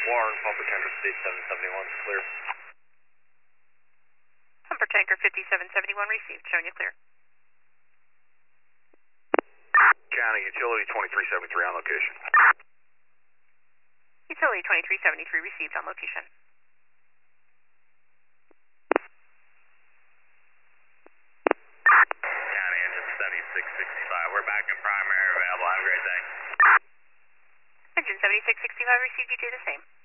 Warren, Pumper Tanker 5771, clear. Pumper Tanker 5771 received, showing you clear. County Utility 2373 on location. Utility 2373 received on location. County Engine 7665, we're back in primary available. Have a great day. Engine 7665 received, you do the same.